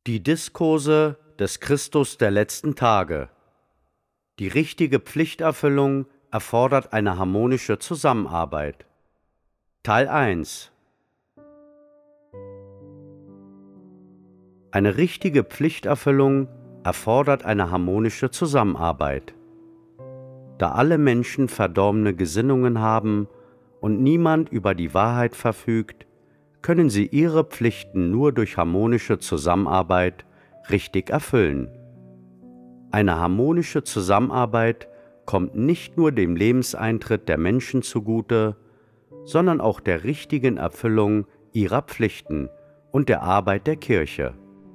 Die Diskurse des Christus der letzten Tage. Die richtige Pflichterfüllung erfordert eine harmonische Zusammenarbeit. Teil 1. Eine richtige Pflichterfüllung erfordert eine harmonische Zusammenarbeit. Da alle Menschen verdorbene Gesinnungen haben und niemand über die Wahrheit verfügt, können sie ihre Pflichten nur durch harmonische Zusammenarbeit richtig erfüllen. Eine harmonische Zusammenarbeit kommt nicht nur dem Lebenseintritt der Menschen zugute, sondern auch der richtigen Erfüllung ihrer Pflichten und der Arbeit der Kirche.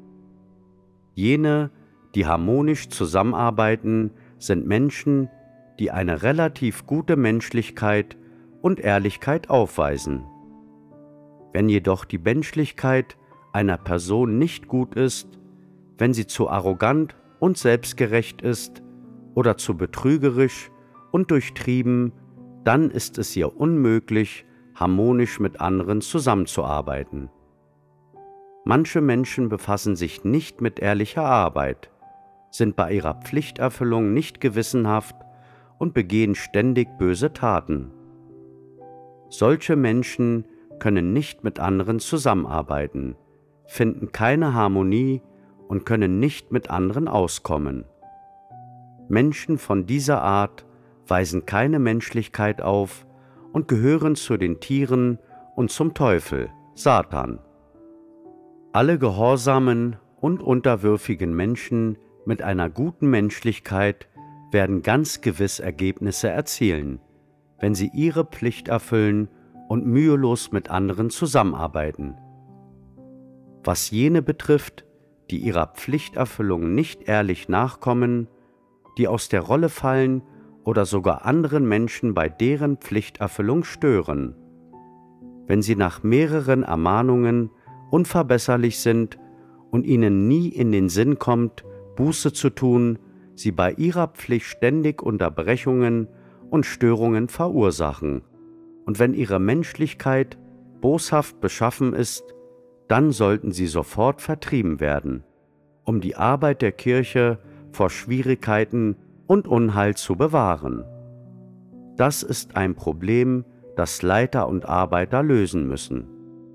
Jene, die harmonisch zusammenarbeiten, sind Menschen, die eine relativ gute Menschlichkeit und Ehrlichkeit aufweisen. Wenn jedoch die Menschlichkeit einer Person nicht gut ist, wenn sie zu arrogant und selbstgerecht ist oder zu betrügerisch und durchtrieben, dann ist es ihr unmöglich, harmonisch mit anderen zusammenzuarbeiten. Manche Menschen befassen sich nicht mit ehrlicher Arbeit, sind bei ihrer Pflichterfüllung nicht gewissenhaft und begehen ständig böse Taten. Solche Menschen können nicht mit anderen zusammenarbeiten, finden keine Harmonie und können nicht mit anderen auskommen. Menschen von dieser Art weisen keine Menschlichkeit auf und gehören zu den Tieren und zum Teufel, Satan. Alle gehorsamen und unterwürfigen Menschen mit einer guten Menschlichkeit werden ganz gewiss Ergebnisse erzielen, wenn sie ihre Pflicht erfüllen und mühelos mit anderen zusammenarbeiten. Was jene betrifft, die ihrer Pflichterfüllung nicht ehrlich nachkommen, die aus der Rolle fallen oder sogar anderen Menschen bei deren Pflichterfüllung stören. Wenn sie nach mehreren Ermahnungen unverbesserlich sind und ihnen nie in den Sinn kommt, Buße zu tun, sie bei ihrer Pflicht ständig Unterbrechungen und Störungen verursachen. Und wenn ihre Menschlichkeit boshaft beschaffen ist, dann sollten sie sofort vertrieben werden, um die Arbeit der Kirche vor Schwierigkeiten und Unheil zu bewahren. Das ist ein Problem, das Leiter und Arbeiter lösen müssen.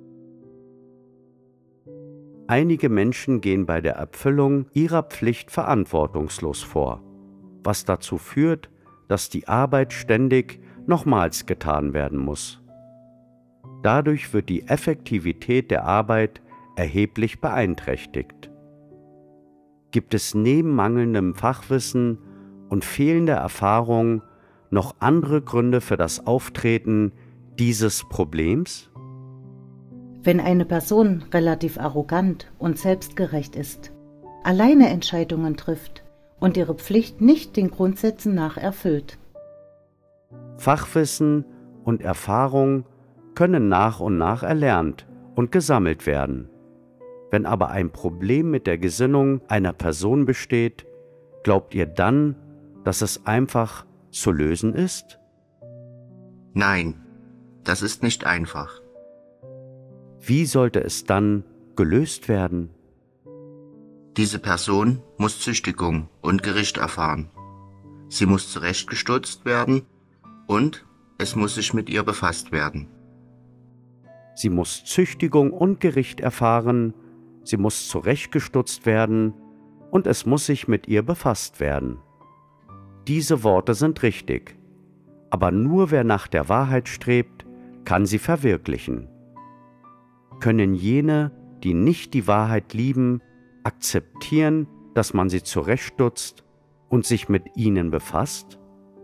Einige Menschen gehen bei der Erfüllung ihrer Pflicht verantwortungslos vor, was dazu führt, dass die Arbeit ständig nochmals getan werden muss. Dadurch wird die Effektivität der Arbeit erheblich beeinträchtigt. Gibt es neben mangelndem Fachwissen und fehlender Erfahrung noch andere Gründe für das Auftreten dieses Problems? Wenn eine Person relativ arrogant und selbstgerecht ist, alleine Entscheidungen trifft und ihre Pflicht nicht den Grundsätzen nach erfüllt. Fachwissen und Erfahrung können nach und nach erlernt und gesammelt werden. Wenn aber ein Problem mit der Gesinnung einer Person besteht, glaubt ihr dann, dass es einfach zu lösen ist? Nein, das ist nicht einfach. Wie sollte es dann gelöst werden? Diese Person muss Züchtigung und Gericht erfahren. Sie muss zurechtgestutzt werden und es muss sich mit ihr befasst werden. Sie muss Züchtigung und Gericht erfahren, sie muss zurechtgestutzt werden und es muss sich mit ihr befasst werden. Diese Worte sind richtig, aber nur wer nach der Wahrheit strebt, kann sie verwirklichen. Können jene, die nicht die Wahrheit lieben, akzeptieren, dass man sie zurechtstutzt und sich mit ihnen befasst?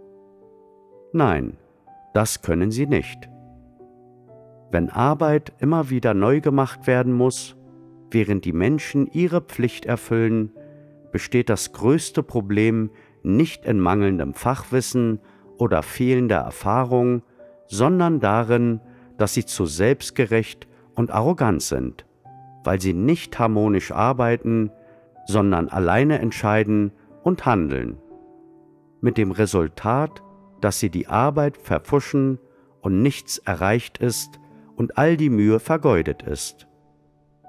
Nein, das können sie nicht. Wenn Arbeit immer wieder neu gemacht werden muss, während die Menschen ihre Pflicht erfüllen, besteht das größte Problem nicht in mangelndem Fachwissen oder fehlender Erfahrung, sondern darin, dass sie zu selbstgerecht und arrogant sind, weil sie nicht harmonisch arbeiten, sondern alleine entscheiden und handeln. Mit dem Resultat, dass sie die Arbeit verpfuschen und nichts erreicht ist und all die Mühe vergeudet ist.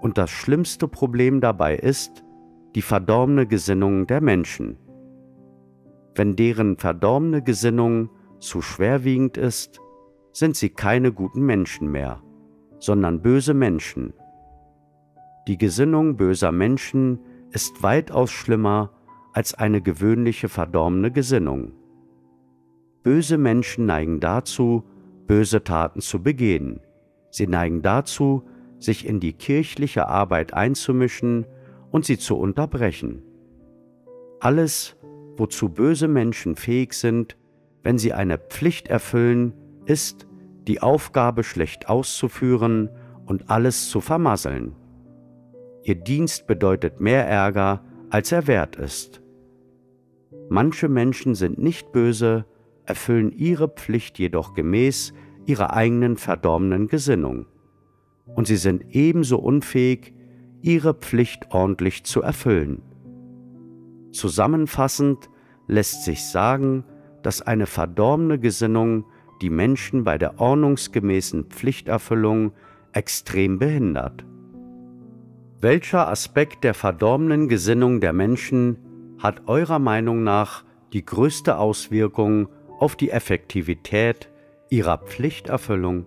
Und das schlimmste Problem dabei ist die verdorbene Gesinnung der Menschen. Wenn deren verdorbene Gesinnung zu schwerwiegend ist, sind sie keine guten Menschen mehr, sondern böse Menschen. Die Gesinnung böser Menschen ist weitaus schlimmer als eine gewöhnliche verdorbene Gesinnung. Böse Menschen neigen dazu, böse Taten zu begehen. Sie neigen dazu, sich in die kirchliche Arbeit einzumischen und sie zu unterbrechen. Alles, wozu böse Menschen fähig sind, wenn sie eine Pflicht erfüllen, ist, die Aufgabe schlecht auszuführen und alles zu vermasseln. Ihr Dienst bedeutet mehr Ärger, als er wert ist. Manche Menschen sind nicht böse, erfüllen ihre Pflicht jedoch gemäß ihrer eigenen verdorbenen Gesinnung. Und sie sind ebenso unfähig, ihre Pflicht ordentlich zu erfüllen. Zusammenfassend lässt sich sagen, dass eine verdorbene Gesinnung die Menschen bei der ordnungsgemäßen Pflichterfüllung extrem behindert. Welcher Aspekt der verdorbenen Gesinnung der Menschen hat eurer Meinung nach die größte Auswirkung auf die Effektivität ihrer Pflichterfüllung?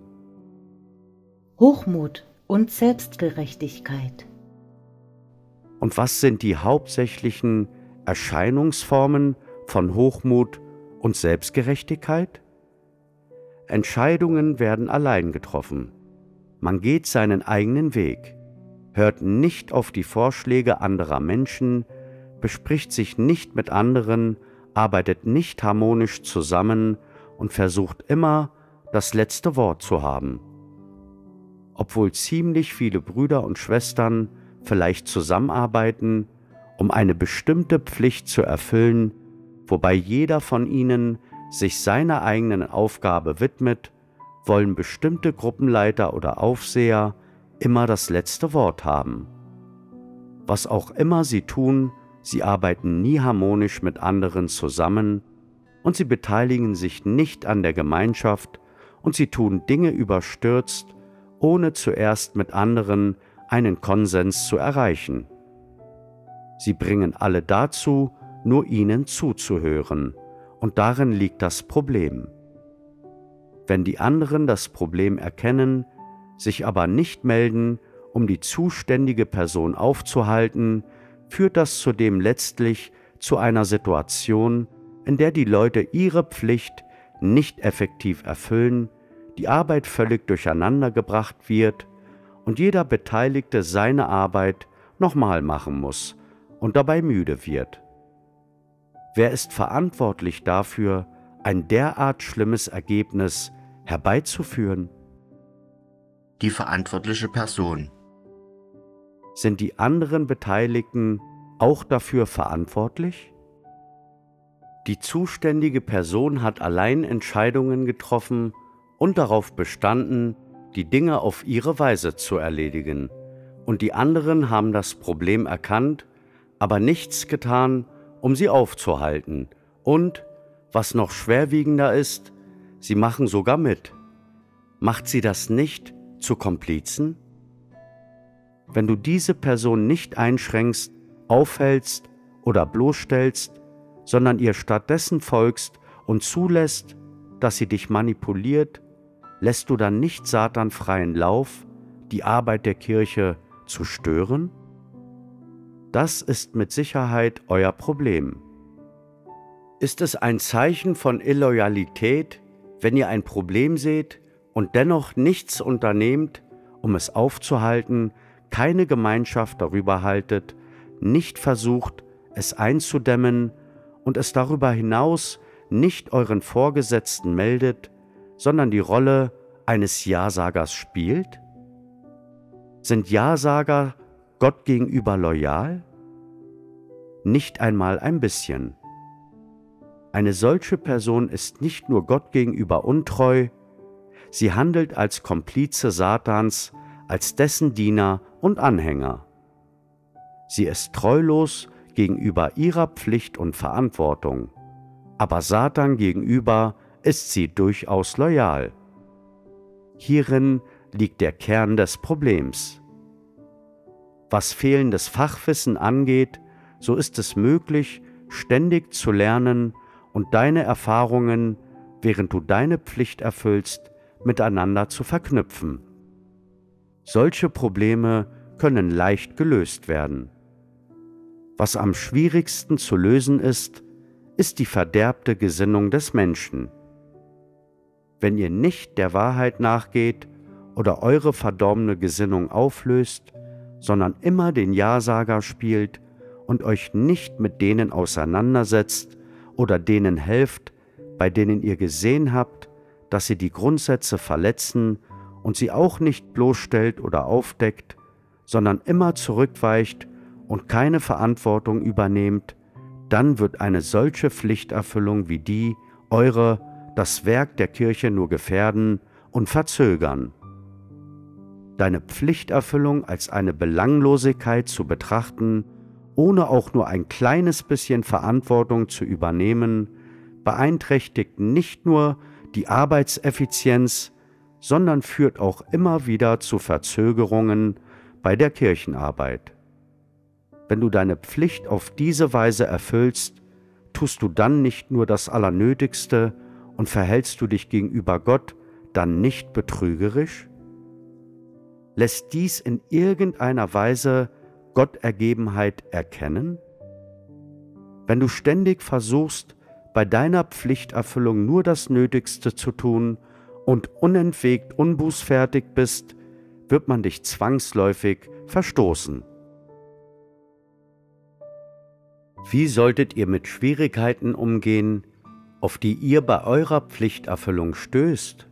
Hochmut und Selbstgerechtigkeit. Und was sind die hauptsächlichen Erscheinungsformen von Hochmut und Selbstgerechtigkeit? Entscheidungen werden allein getroffen. Man geht seinen eigenen Weg, hört nicht auf die Vorschläge anderer Menschen, bespricht sich nicht mit anderen, arbeitet nicht harmonisch zusammen und versucht immer, das letzte Wort zu haben. Obwohl ziemlich viele Brüder und Schwestern vielleicht zusammenarbeiten, um eine bestimmte Pflicht zu erfüllen, wobei jeder von ihnen sich seiner eigenen Aufgabe widmet, wollen bestimmte Gruppenleiter oder Aufseher immer das letzte Wort haben. Was auch immer sie tun, sie arbeiten nie harmonisch mit anderen zusammen und sie beteiligen sich nicht an der Gemeinschaft und sie tun Dinge überstürzt, ohne zuerst mit anderen einen Konsens zu erreichen. Sie bringen alle dazu, nur ihnen zuzuhören, und darin liegt das Problem. Wenn die anderen das Problem erkennen, sich aber nicht melden, um die zuständige Person aufzuhalten, führt das zudem letztlich zu einer Situation, in der die Leute ihre Pflicht nicht effektiv erfüllen, die Arbeit völlig durcheinandergebracht wird und jeder Beteiligte seine Arbeit nochmal machen muss und dabei müde wird. Wer ist verantwortlich dafür, ein derart schlimmes Ergebnis herbeizuführen? Die verantwortliche Person. Sind die anderen Beteiligten auch dafür verantwortlich? Die zuständige Person hat allein Entscheidungen getroffen und darauf bestanden, die Dinge auf ihre Weise zu erledigen, und die anderen haben das Problem erkannt, aber nichts getan, um sie aufzuhalten, und, was noch schwerwiegender ist, sie machen sogar mit. Macht sie das nicht zu Komplizen? Wenn du diese Person nicht einschränkst, aufhältst oder bloßstellst, sondern ihr stattdessen folgst und zulässt, dass sie dich manipuliert, lässt du dann nicht Satan freien Lauf, die Arbeit der Kirche zu stören? Das ist mit Sicherheit euer Problem. Ist es ein Zeichen von Illoyalität, wenn ihr ein Problem seht und dennoch nichts unternehmt, um es aufzuhalten, keine Gemeinschaft darüber haltet, nicht versucht, es einzudämmen und es darüber hinaus nicht euren Vorgesetzten meldet, sondern die Rolle eines Ja-Sagers spielt? Sind Ja-Sager Gott gegenüber loyal? Nicht einmal ein bisschen. Eine solche Person ist nicht nur Gott gegenüber untreu, sie handelt als Komplize Satans, als dessen Diener und Anhänger. Sie ist treulos gegenüber ihrer Pflicht und Verantwortung, aber Satan gegenüber ist sie durchaus loyal. Hierin liegt der Kern des Problems. Was fehlendes Fachwissen angeht, so ist es möglich, ständig zu lernen und deine Erfahrungen, während du deine Pflicht erfüllst, miteinander zu verknüpfen. Solche Probleme können leicht gelöst werden. Was am schwierigsten zu lösen ist, ist die verderbte Gesinnung des Menschen. Wenn ihr nicht der Wahrheit nachgeht oder eure verdorbene Gesinnung auflöst, sondern immer den Ja-Sager spielt und euch nicht mit denen auseinandersetzt oder denen helft, bei denen ihr gesehen habt, dass sie die Grundsätze verletzen und sie auch nicht bloßstellt oder aufdeckt, sondern immer zurückweicht und keine Verantwortung übernehmt, dann wird eine solche Pflichterfüllung wie die eure das Werk der Kirche nur gefährden und verzögern. Deine Pflichterfüllung als eine Belanglosigkeit zu betrachten, ohne auch nur ein kleines bisschen Verantwortung zu übernehmen, beeinträchtigt nicht nur die Arbeitseffizienz, sondern führt auch immer wieder zu Verzögerungen bei der Kirchenarbeit. Wenn du deine Pflicht auf diese Weise erfüllst, tust du dann nicht nur das Allernötigste und verhältst du dich gegenüber Gott dann nicht betrügerisch? Lässt dies in irgendeiner Weise Gottergebenheit erkennen? Wenn du ständig versuchst, bei deiner Pflichterfüllung nur das Nötigste zu tun und unentwegt unbußfertig bist, wird man dich zwangsläufig verstoßen. Wie solltet ihr mit Schwierigkeiten umgehen, auf die ihr bei eurer Pflichterfüllung stößt?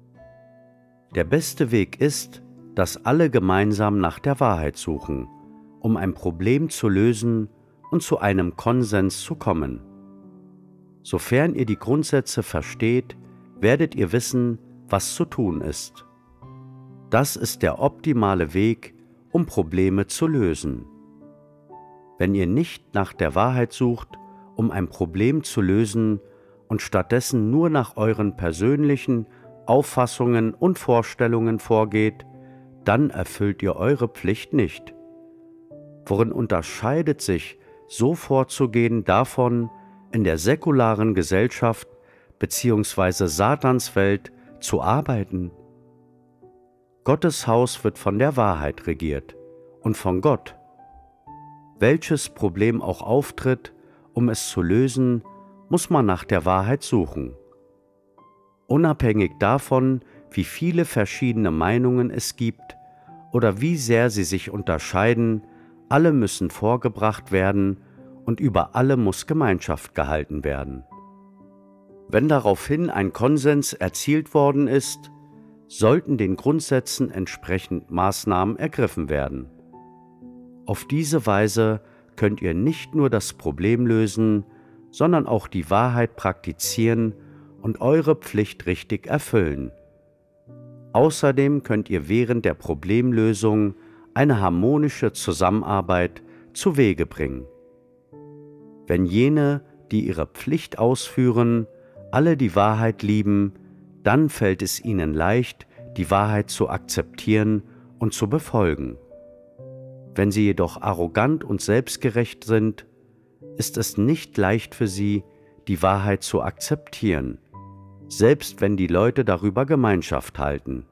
Der beste Weg ist, dass alle gemeinsam nach der Wahrheit suchen, um ein Problem zu lösen und zu einem Konsens zu kommen. Sofern ihr die Grundsätze versteht, werdet ihr wissen, was zu tun ist. Das ist der optimale Weg, um Probleme zu lösen. Wenn ihr nicht nach der Wahrheit sucht, um ein Problem zu lösen und stattdessen nur nach euren persönlichen Auffassungen und Vorstellungen vorgeht, dann erfüllt ihr eure Pflicht nicht. Worin unterscheidet sich so vorzugehen davon, in der säkularen Gesellschaft bzw. Satanswelt zu arbeiten? Gottes Haus wird von der Wahrheit regiert und von Gott. Welches Problem auch auftritt, um es zu lösen, muss man nach der Wahrheit suchen. Unabhängig davon, wie viele verschiedene Meinungen es gibt oder wie sehr sie sich unterscheiden, alle müssen vorgebracht werden und über alle muss Gemeinschaft gehalten werden. Wenn daraufhin ein Konsens erzielt worden ist, sollten den Grundsätzen entsprechend Maßnahmen ergriffen werden. Auf diese Weise könnt ihr nicht nur das Problem lösen, sondern auch die Wahrheit praktizieren und eure Pflicht richtig erfüllen. Außerdem könnt ihr während der Problemlösung eine harmonische Zusammenarbeit zu Wege bringen. Wenn jene, die ihre Pflicht ausführen, alle die Wahrheit lieben, dann fällt es ihnen leicht, die Wahrheit zu akzeptieren und zu befolgen. Wenn sie jedoch arrogant und selbstgerecht sind, ist es nicht leicht für sie, die Wahrheit zu akzeptieren, selbst wenn die Leute darüber Gemeinschaft halten.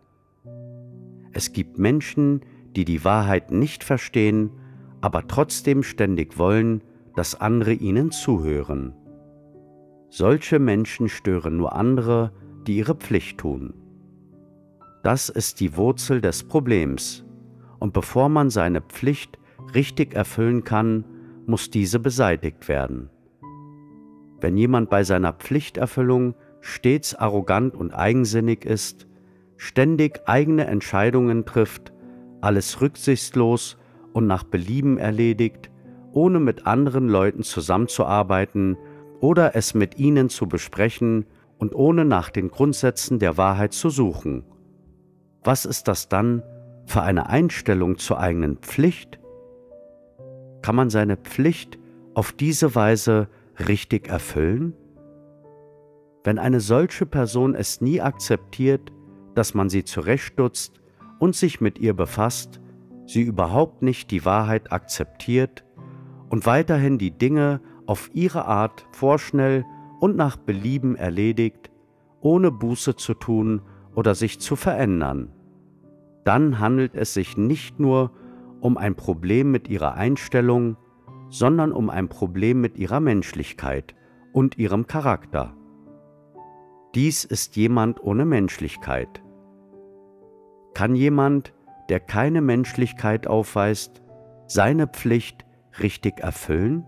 Es gibt Menschen, die die Wahrheit nicht verstehen, aber trotzdem ständig wollen, dass andere ihnen zuhören. Solche Menschen stören nur andere, die ihre Pflicht tun. Das ist die Wurzel des Problems, und bevor man seine Pflicht richtig erfüllen kann, muss diese beseitigt werden. Wenn jemand bei seiner Pflichterfüllung stets arrogant und eigensinnig ist, ständig eigene Entscheidungen trifft, alles rücksichtslos und nach Belieben erledigt, ohne mit anderen Leuten zusammenzuarbeiten oder es mit ihnen zu besprechen und ohne nach den Grundsätzen der Wahrheit zu suchen. Was ist das dann für eine Einstellung zur eigenen Pflicht? Kann man seine Pflicht auf diese Weise richtig erfüllen? Wenn eine solche Person es nie akzeptiert, dass man sie zurechtstutzt und sich mit ihr befasst, sie überhaupt nicht die Wahrheit akzeptiert und weiterhin die Dinge auf ihre Art vorschnell und nach Belieben erledigt, ohne Buße zu tun oder sich zu verändern. Dann handelt es sich nicht nur um ein Problem mit ihrer Einstellung, sondern um ein Problem mit ihrer Menschlichkeit und ihrem Charakter. Dies ist jemand ohne Menschlichkeit. Kann jemand, der keine Menschlichkeit aufweist, seine Pflicht richtig erfüllen?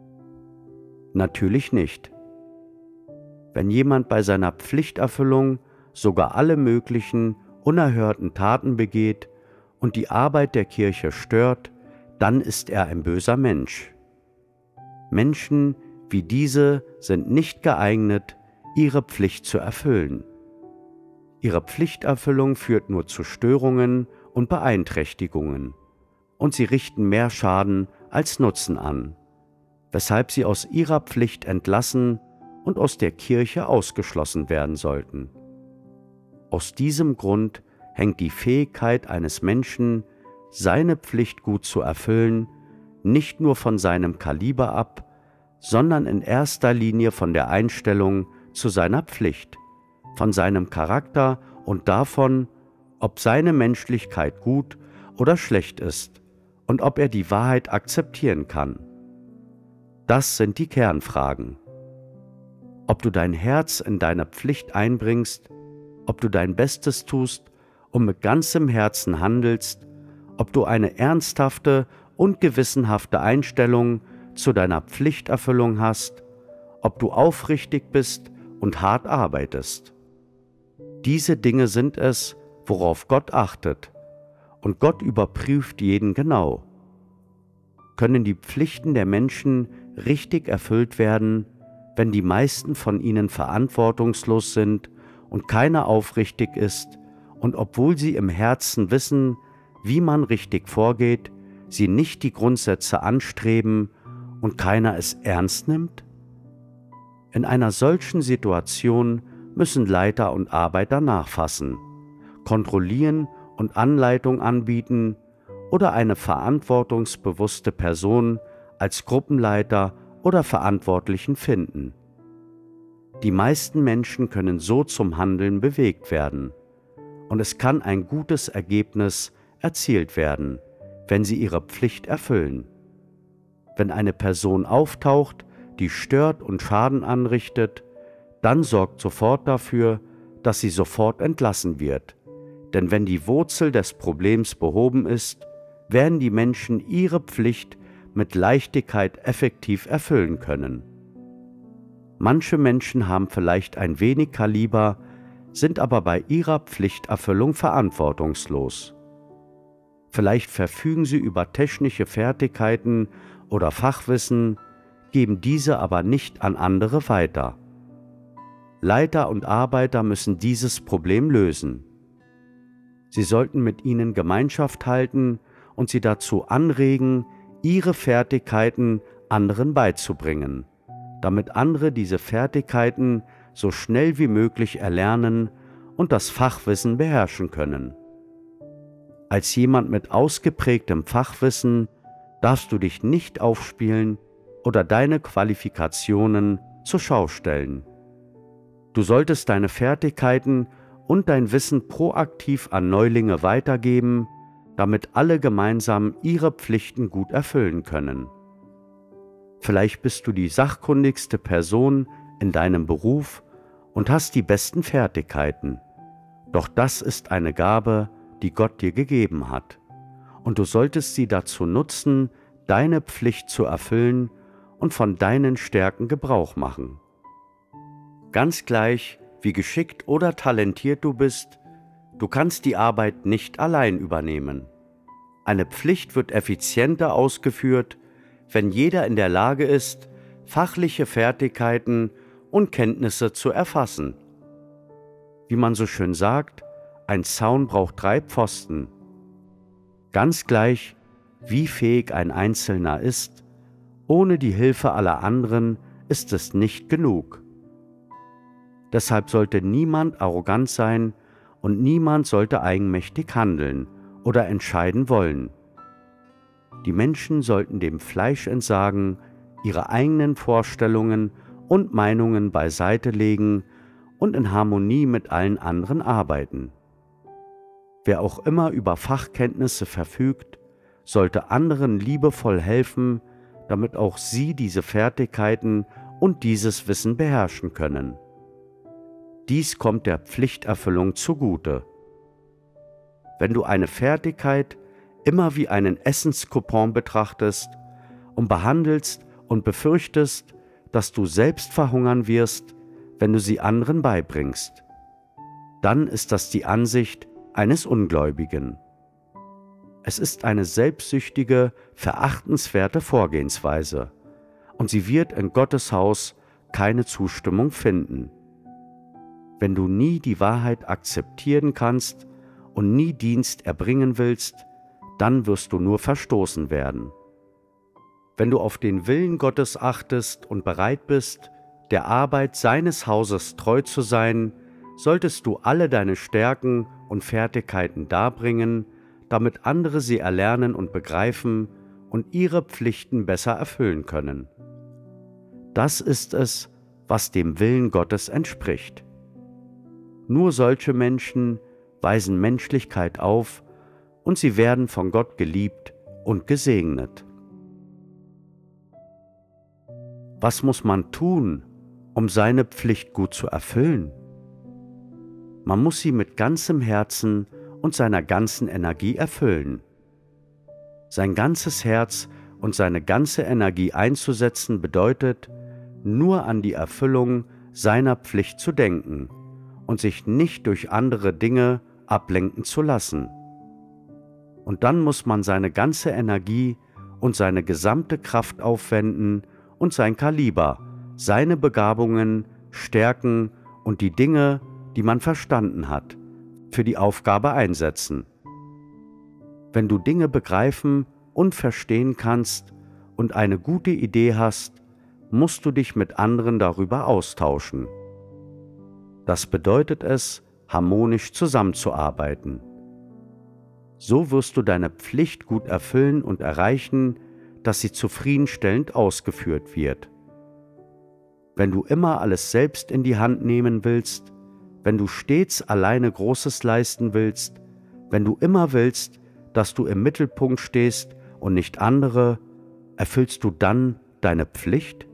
Natürlich nicht. Wenn jemand bei seiner Pflichterfüllung sogar alle möglichen unerhörten Taten begeht und die Arbeit der Kirche stört, dann ist er ein böser Mensch. Menschen wie diese sind nicht geeignet, ihre Pflicht zu erfüllen. Ihre Pflichterfüllung führt nur zu Störungen und Beeinträchtigungen, und sie richten mehr Schaden als Nutzen an, weshalb sie aus ihrer Pflicht entlassen und aus der Kirche ausgeschlossen werden sollten. Aus diesem Grund hängt die Fähigkeit eines Menschen, seine Pflicht gut zu erfüllen, nicht nur von seinem Kaliber ab, sondern in erster Linie von der Einstellung zu seiner Pflicht, von seinem Charakter und davon, ob seine Menschlichkeit gut oder schlecht ist und ob er die Wahrheit akzeptieren kann. Das sind die Kernfragen. Ob du dein Herz in deine Pflicht einbringst, ob du dein Bestes tust und mit ganzem Herzen handelst, ob du eine ernsthafte und gewissenhafte Einstellung zu deiner Pflichterfüllung hast, ob du aufrichtig bist und hart arbeitest. Diese Dinge sind es, worauf Gott achtet, und Gott überprüft jeden genau. Können die Pflichten der Menschen richtig erfüllt werden, wenn die meisten von ihnen verantwortungslos sind und keiner aufrichtig ist, und obwohl sie im Herzen wissen, wie man richtig vorgeht, sie nicht die Grundsätze anstreben und keiner es ernst nimmt? In einer solchen Situation müssen Leiter und Arbeiter nachfassen, kontrollieren und Anleitung anbieten oder eine verantwortungsbewusste Person als Gruppenleiter oder Verantwortlichen finden. Die meisten Menschen können so zum Handeln bewegt werden, und es kann ein gutes Ergebnis erzielt werden, wenn sie ihre Pflicht erfüllen. Wenn eine Person auftaucht, die stört und Schaden anrichtet, dann sorgt sofort dafür, dass sie sofort entlassen wird. Denn wenn die Wurzel des Problems behoben ist, werden die Menschen ihre Pflicht mit Leichtigkeit effektiv erfüllen können. Manche Menschen haben vielleicht ein wenig Kaliber, sind aber bei ihrer Pflichterfüllung verantwortungslos. Vielleicht verfügen sie über technische Fertigkeiten oder Fachwissen, geben diese aber nicht an andere weiter. Leiter und Arbeiter müssen dieses Problem lösen. Sie sollten mit ihnen Gemeinschaft halten und sie dazu anregen, ihre Fertigkeiten anderen beizubringen, damit andere diese Fertigkeiten so schnell wie möglich erlernen und das Fachwissen beherrschen können. Als jemand mit ausgeprägtem Fachwissen darfst du dich nicht aufspielen oder deine Qualifikationen zur Schau stellen. Du solltest deine Fertigkeiten und dein Wissen proaktiv an Neulinge weitergeben, damit alle gemeinsam ihre Pflichten gut erfüllen können. Vielleicht bist du die sachkundigste Person in deinem Beruf und hast die besten Fertigkeiten. Doch das ist eine Gabe, die Gott dir gegeben hat, und du solltest sie dazu nutzen, deine Pflicht zu erfüllen und von deinen Stärken Gebrauch machen. Ganz gleich, wie geschickt oder talentiert du bist, du kannst die Arbeit nicht allein übernehmen. Eine Pflicht wird effizienter ausgeführt, wenn jeder in der Lage ist, fachliche Fertigkeiten und Kenntnisse zu erfassen. Wie man so schön sagt, ein Zaun braucht 3 Pfosten. Ganz gleich, wie fähig ein Einzelner ist, ohne die Hilfe aller anderen ist es nicht genug. Deshalb sollte niemand arrogant sein und niemand sollte eigenmächtig handeln oder entscheiden wollen, Die Menschen sollten dem Fleisch entsagen, ihre eigenen Vorstellungen und Meinungen beiseite legen und in Harmonie mit allen anderen arbeiten. Wer auch immer über Fachkenntnisse verfügt, sollte anderen liebevoll helfen, damit auch sie diese Fertigkeiten und dieses Wissen beherrschen können. Dies kommt der Pflichterfüllung zugute. Wenn du eine Fertigkeit immer wie einen Essenscoupon betrachtest und behandelst und befürchtest, dass du selbst verhungern wirst, wenn du sie anderen beibringst, dann ist das die Ansicht eines Ungläubigen. Es ist eine selbstsüchtige, verachtenswerte Vorgehensweise und sie wird in Gottes Haus keine Zustimmung finden. Wenn du nie die Wahrheit akzeptieren kannst und nie Dienst erbringen willst, dann wirst du nur verstoßen werden. Wenn du auf den Willen Gottes achtest und bereit bist, der Arbeit seines Hauses treu zu sein, solltest du alle deine Stärken und Fertigkeiten darbringen, damit andere sie erlernen und begreifen und ihre Pflichten besser erfüllen können. Das ist es, was dem Willen Gottes entspricht. Nur solche Menschen weisen Menschlichkeit auf und sie werden von Gott geliebt und gesegnet. Was muss man tun, um seine Pflicht gut zu erfüllen? Man muss sie mit ganzem Herzen und seiner ganzen Energie erfüllen. Sein ganzes Herz und seine ganze Energie einzusetzen bedeutet, nur an die Erfüllung seiner Pflicht zu denken und sich nicht durch andere Dinge ablenken zu lassen. Und dann muss man seine ganze Energie und seine gesamte Kraft aufwenden und sein Kaliber, seine Begabungen, Stärken und die Dinge, die man verstanden hat, für die Aufgabe einsetzen. Wenn du Dinge begreifen und verstehen kannst und eine gute Idee hast, musst du dich mit anderen darüber austauschen. Das bedeutet es, harmonisch zusammenzuarbeiten. So wirst du deine Pflicht gut erfüllen und erreichen, dass sie zufriedenstellend ausgeführt wird. Wenn du immer alles selbst in die Hand nehmen willst, wenn du stets alleine Großes leisten willst, wenn du immer willst, dass du im Mittelpunkt stehst und nicht andere, erfüllst du dann deine Pflicht?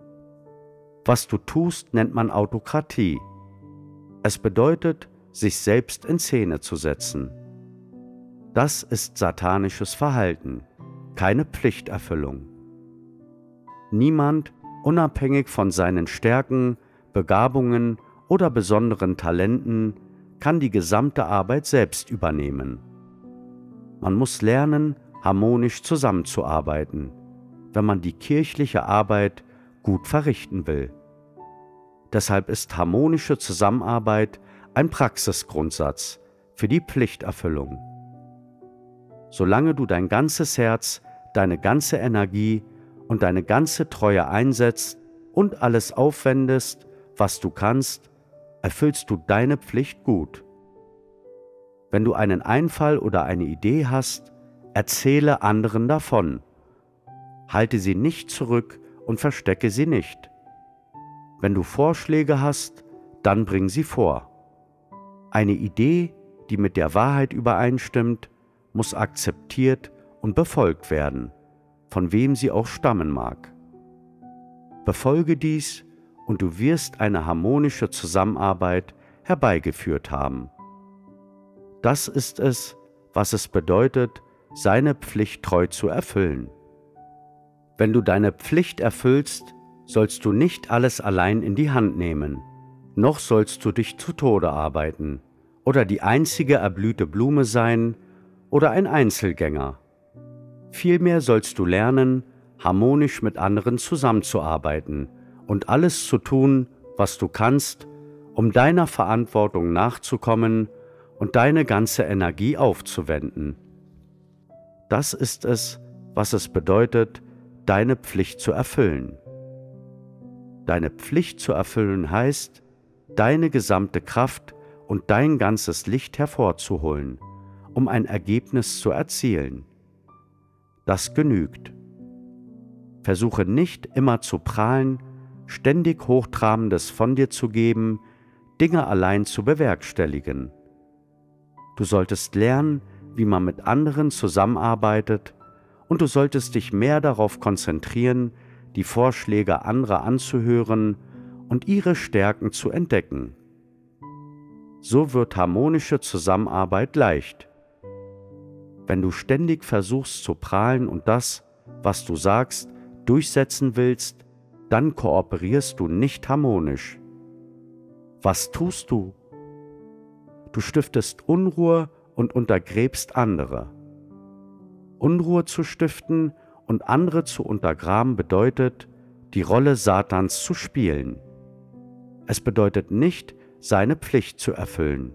Was du tust, nennt man Autokratie. Es bedeutet, sich selbst in Szene zu setzen. Das ist satanisches Verhalten, keine Pflichterfüllung. Niemand, unabhängig von seinen Stärken, Begabungen oder besonderen Talenten, kann die gesamte Arbeit selbst übernehmen. Man muss lernen, harmonisch zusammenzuarbeiten, wenn man die kirchliche Arbeit gut verrichten will. Deshalb ist harmonische Zusammenarbeit ein Praxisgrundsatz für die Pflichterfüllung. Solange du dein ganzes Herz, deine ganze Energie und deine ganze Treue einsetzt und alles aufwendest, was du kannst, erfüllst du deine Pflicht gut. Wenn du einen Einfall oder eine Idee hast, erzähle anderen davon. Halte sie nicht zurück und verstecke sie nicht. Wenn du Vorschläge hast, dann bring sie vor. Eine Idee, die mit der Wahrheit übereinstimmt, muss akzeptiert und befolgt werden, von wem sie auch stammen mag. Befolge dies und du wirst eine harmonische Zusammenarbeit herbeigeführt haben. Das ist es, was es bedeutet, seine Pflicht treu zu erfüllen. Wenn du deine Pflicht erfüllst, sollst du nicht alles allein in die Hand nehmen, noch sollst du dich zu Tode arbeiten oder die einzige erblühte Blume sein oder ein Einzelgänger. Vielmehr sollst du lernen, harmonisch mit anderen zusammenzuarbeiten und alles zu tun, was du kannst, um deiner Verantwortung nachzukommen und deine ganze Energie aufzuwenden. Das ist es, was es bedeutet, deine Pflicht zu erfüllen. Deine Pflicht zu erfüllen heißt, deine gesamte Kraft und dein ganzes Licht hervorzuholen, um ein Ergebnis zu erzielen. Das genügt. Versuche nicht immer zu prahlen, ständig Hochtrabendes von dir zu geben, Dinge allein zu bewerkstelligen. Du solltest lernen, wie man mit anderen zusammenarbeitet, und du solltest dich mehr darauf konzentrieren, die Vorschläge anderer anzuhören und ihre Stärken zu entdecken. So wird harmonische Zusammenarbeit leicht. Wenn du ständig versuchst zu prahlen und das, was du sagst, durchsetzen willst, dann kooperierst du nicht harmonisch. Was tust du? Du stiftest Unruhe und untergräbst andere. Unruhe zu stiften und andere zu untergraben bedeutet, die Rolle Satans zu spielen. Es bedeutet nicht, seine Pflicht zu erfüllen.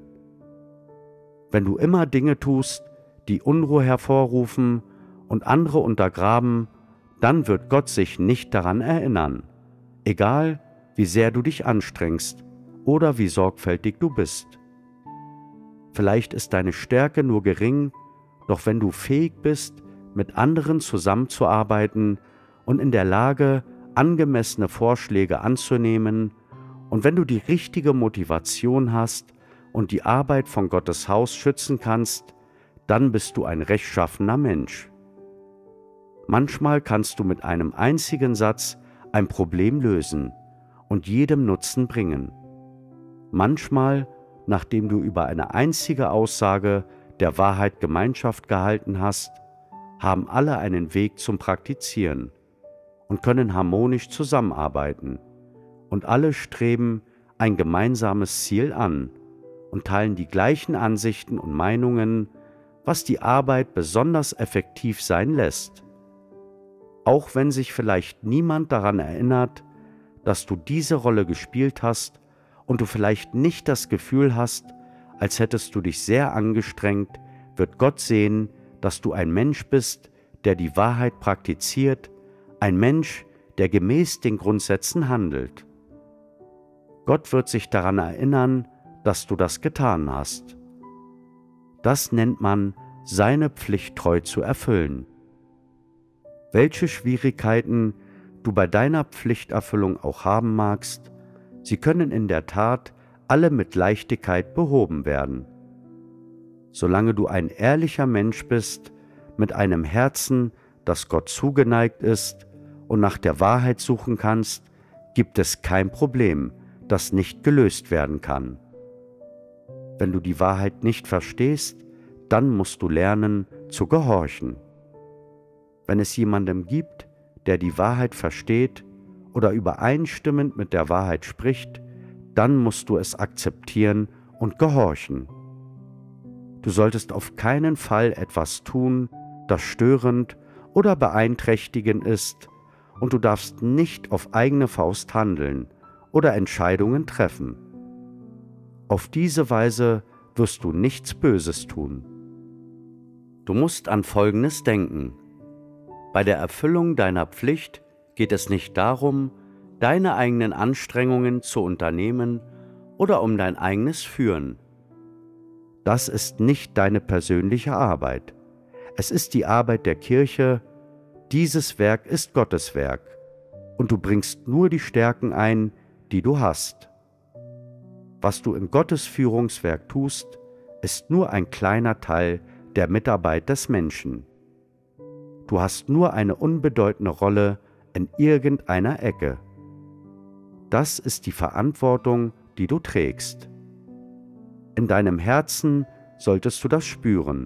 Wenn du immer Dinge tust, die Unruhe hervorrufen und andere untergraben, dann wird Gott sich nicht daran erinnern, egal wie sehr du dich anstrengst oder wie sorgfältig du bist. Vielleicht ist deine Stärke nur gering, doch wenn du fähig bist, mit anderen zusammenzuarbeiten und in der Lage, angemessene Vorschläge anzunehmen, und wenn du die richtige Motivation hast und die Arbeit von Gottes Haus schützen kannst, dann bist du ein rechtschaffener Mensch. Manchmal kannst du mit einem einzigen Satz ein Problem lösen und jedem Nutzen bringen. Manchmal, nachdem du über eine einzige Aussage der Wahrheit Gemeinschaft gehalten hast, haben alle einen Weg zum Praktizieren und können harmonisch zusammenarbeiten, und alle streben ein gemeinsames Ziel an und teilen die gleichen Ansichten und Meinungen, was die Arbeit besonders effektiv sein lässt. Auch wenn sich vielleicht niemand daran erinnert, dass du diese Rolle gespielt hast und du vielleicht nicht das Gefühl hast, als hättest du dich sehr angestrengt, wird Gott sehen, dass du ein Mensch bist, der die Wahrheit praktiziert, ein Mensch, der gemäß den Grundsätzen handelt. Gott wird sich daran erinnern, dass du das getan hast. Das nennt man, seine Pflicht treu zu erfüllen. Welche Schwierigkeiten du bei deiner Pflichterfüllung auch haben magst, sie können in der Tat alle mit Leichtigkeit behoben werden. Solange du ein ehrlicher Mensch bist, mit einem Herzen, das Gott zugeneigt ist und nach der Wahrheit suchen kannst, gibt es kein Problem, das nicht gelöst werden kann. Wenn du die Wahrheit nicht verstehst, dann musst du lernen, zu gehorchen. Wenn es jemandem gibt, der die Wahrheit versteht oder übereinstimmend mit der Wahrheit spricht, dann musst du es akzeptieren und gehorchen. Du solltest auf keinen Fall etwas tun, das störend oder beeinträchtigend ist, und du darfst nicht auf eigene Faust handeln oder Entscheidungen treffen. Auf diese Weise wirst du nichts Böses tun. Du musst an Folgendes denken: Bei der Erfüllung deiner Pflicht geht es nicht darum, deine eigenen Anstrengungen zu unternehmen oder um dein eigenes Führen. Das ist nicht deine persönliche Arbeit. Es ist die Arbeit der Kirche. Dieses Werk ist Gottes Werk, und du bringst nur die Stärken ein, die du hast. Was du in Gottes Führungswerk tust, ist nur ein kleiner Teil der Mitarbeit des Menschen. Du hast nur eine unbedeutende Rolle in irgendeiner Ecke. Das ist die Verantwortung, die du trägst. In deinem Herzen solltest du das spüren.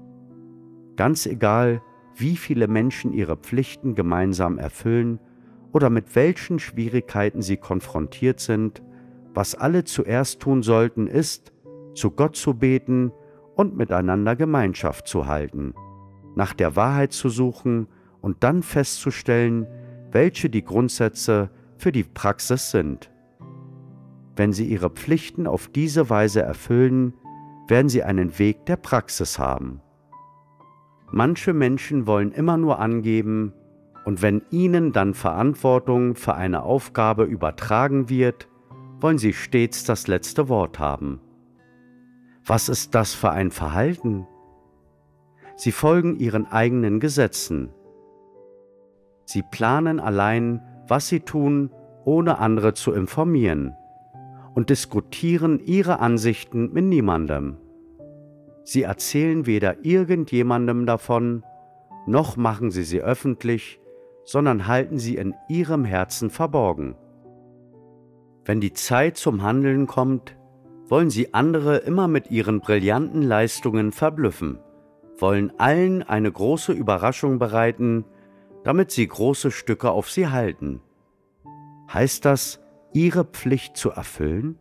Ganz egal, wie viele Menschen ihre Pflichten gemeinsam erfüllen oder mit welchen Schwierigkeiten sie konfrontiert sind, was alle zuerst tun sollten, ist, zu Gott zu beten und miteinander Gemeinschaft zu halten, nach der Wahrheit zu suchen und dann festzustellen, welche die Grundsätze für die Praxis sind. Wenn sie ihre Pflichten auf diese Weise erfüllen, werden sie einen Weg der Praxis haben. Manche Menschen wollen immer nur angeben, und wenn ihnen dann Verantwortung für eine Aufgabe übertragen wird, wollen sie stets das letzte Wort haben. Was ist das für ein Verhalten? Sie folgen ihren eigenen Gesetzen. Sie planen allein, was sie tun, ohne andere zu informieren, und diskutieren ihre Ansichten mit niemandem. Sie erzählen weder irgendjemandem davon, noch machen sie öffentlich, sondern halten sie in ihrem Herzen verborgen. Wenn die Zeit zum Handeln kommt, wollen sie andere immer mit ihren brillanten Leistungen verblüffen, wollen allen eine große Überraschung bereiten, damit sie große Stücke auf sie halten. Heißt das, ihre Pflicht zu erfüllen?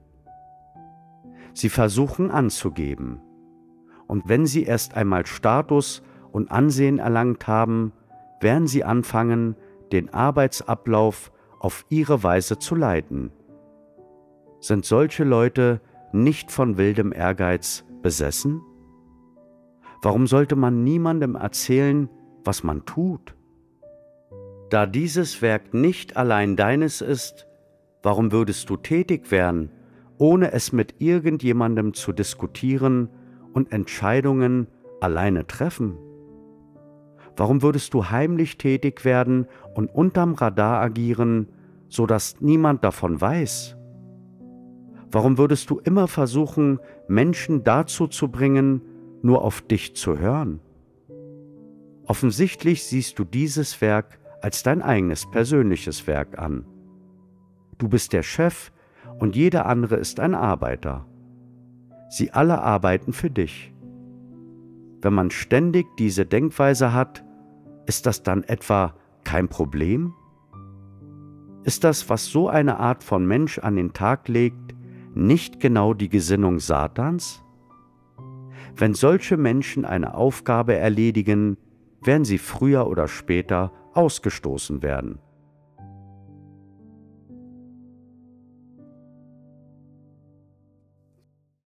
Sie versuchen anzugeben. Und wenn sie erst einmal Status und Ansehen erlangt haben, werden sie anfangen, den Arbeitsablauf auf ihre Weise zu leiten. Sind solche Leute nicht von wildem Ehrgeiz besessen? Warum sollte man niemandem erzählen, was man tut? Da dieses Werk nicht allein deines ist, warum würdest du tätig werden, ohne es mit irgendjemandem zu diskutieren und Entscheidungen alleine treffen? Warum würdest du heimlich tätig werden und unterm Radar agieren, sodass niemand davon weiß? Warum würdest du immer versuchen, Menschen dazu zu bringen, nur auf dich zu hören? Offensichtlich siehst du dieses Werk als dein eigenes persönliches Werk an. Du bist der Chef und jeder andere ist ein Arbeiter. Sie alle arbeiten für dich. Wenn man ständig diese Denkweise hat, ist das dann etwa kein Problem? Ist das, was so eine Art von Mensch an den Tag legt, nicht genau die Gesinnung Satans? Wenn solche Menschen eine Aufgabe erledigen, werden sie früher oder später ausgestoßen werden.